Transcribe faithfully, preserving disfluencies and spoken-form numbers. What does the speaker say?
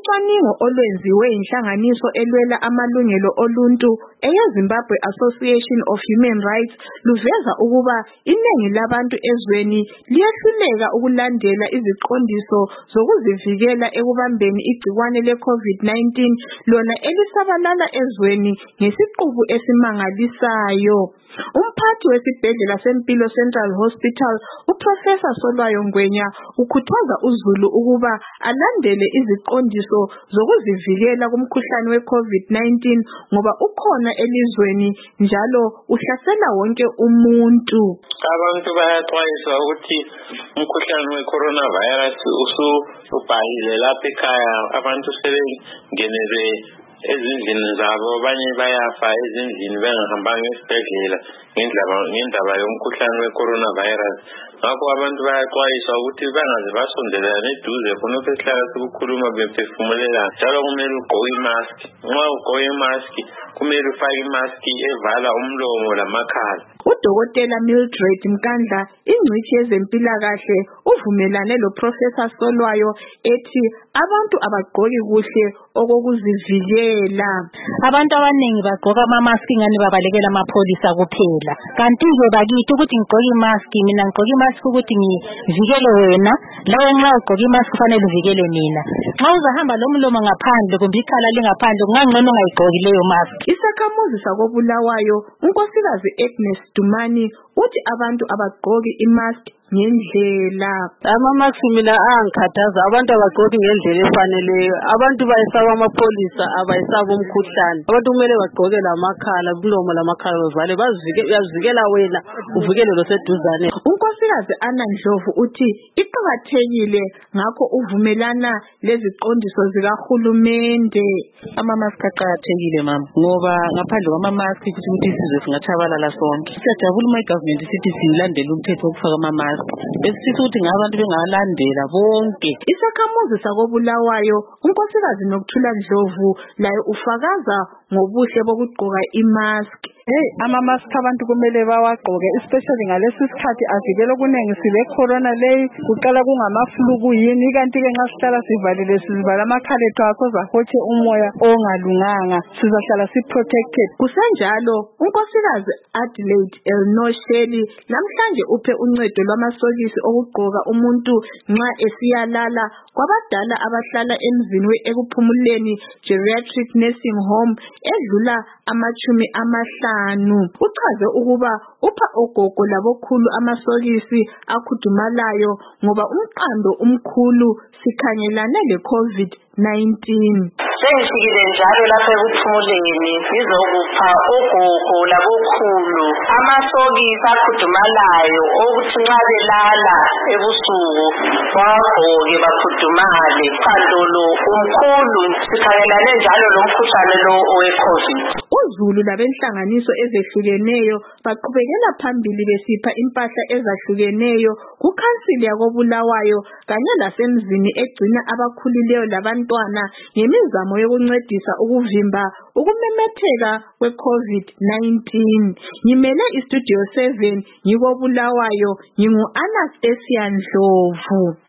Ucwaningo olwenziwe inhlanganiso elwela amalungelo oluntu eyeZimbabwe Association of Human Rights luveza ukuba iningi labantu ezweni liyahluleka ukulandela iziqondiso zokuzivikela ekubambeni igciwane le-COVID nineteen lona elisabalala ezweni ngesiqubu esimangalisayo. Umphathi wesibhedlela seMpilo Central Hospital, uProfessor Solwayo Ngwenya, ukhuthaza uZulu ukuba alandele iziqondiso zokuzivikela kumkhuhlane we-COVID nineteen ngoba ukhona elizweni njalo uhlasela wonke umuntu. Abantu bayaxwayiswa ukuthi umkhuhlane we-coronavirus usubhahile lapha ekhaya, abantu sebengenele ezindlini zabo, abanye bayafa ezindlini bengahambanga esibhedlela ngendaba yomkhuhlane we-coronavirus. Ngakho abantu bayaxwayiswa ukuthi bangaze basondelana eduze khonokho esihlala sikukhuluma bephefumulela, njalo kumele ugqoke imask. Nxa ugqoke imask kumele ufake imask evala umlomo lamakhala. Udokotela Mildred Mkandla, ingcitshi yezempilakahle, uvumelane loProfessor Solwayo ethi abantu abagqoki kuhle okokuzivikela. Abantu abaningi bagqoka ama-mask ngani babalekela amapholisa kuphela. Kanti-ke bakithi ukuthi ngigqoke imask, mina ngigqoke imask ukuthi ngivikele wena, lawe nxa ugqoke imask kufanele uvikele mina. Nxa uzahamba lomlomo ngaphandle kumbe ikhala lingaphandle kungangcono ungayigqoki leyo mask. Isakhamuzi sakobulawayo unkosikazi Agnes Dumani uthi abantu abagqoki imask ngendlela. Ama-mask mina angikhathaza, abantu abagqoki ngendlela efaneleyo. Abantu bayesaba amapholisa, abayesaba umkhuhlane. Abantu kumele bagqoke lamakhala, umlomo lamakhala bevale, bazivikela wena, uvikele loseduzane. Unkosikazi Anna Ndlovu uthi iqakathekile ngakho uvumelana leziqondiso zikahulumende. Ama-mask aqakathekile mama, ngoba ngaphandle kwama-mask kusho ukuthi isizwe singatshabalala sonke. Siyajabula uma igovernment isithi silandele umthetho wokufaka ama-mask. Besifisa ukuthi ngabantu bengalandela bonke. Isakhamuzi sakobulawayo unkosikazi Nokuthula Ndlovu laye ufakaza ngobuhle bokugqoka imask. Hey, ama-mask abantu kumele bawagqoke, especially ngalesi sikhathi avikele okunengi sile corona leyi, kuqala kungama-flu kuyini, kanti-ke nxa sihlala sivalile sizivala amakhala ethu asoze ahotshe umoya ongalunganga, sizahlala si-protected. Kusenjalo unkosikazi Adelaide Elnosheli namhlanje uphe uncedo lwamasokisi okugqoka umuntu nxa esiyalala kwabadala abahlala emzini ekuphumuleni geriatric nursing home edlula amachumi amahlanu. Uchaze ukuba upha ogogo labokhulu amasokisi akhudumalayo ngoba umqando umkhulu sikhangelane le-COVID nineteen. Sengifikile njalo lapha ekuphumuleni ngizokupha ogogo labokhulu amasokisi akhudumalayo ukuthi nxa belala ebusuku bagqoke bakhudumale. Qandolo umkhulu sikhangelane njalo lomkhuhlane lo owe-COVID. uZulu labenhlanganiso ezehlukeneyo baqhubekela phambili besipha impahla ezahlukeneyo kukhansili yakobulawayo kanye lasemzini egcina abakhulileyo labantwana ngemizamo yokuncedisa ukuvimba ukumemetheka kwe-COVID nineteen. Ngimele istudio seven ngikobulawayo, ngingu Anastasia Ndlovu.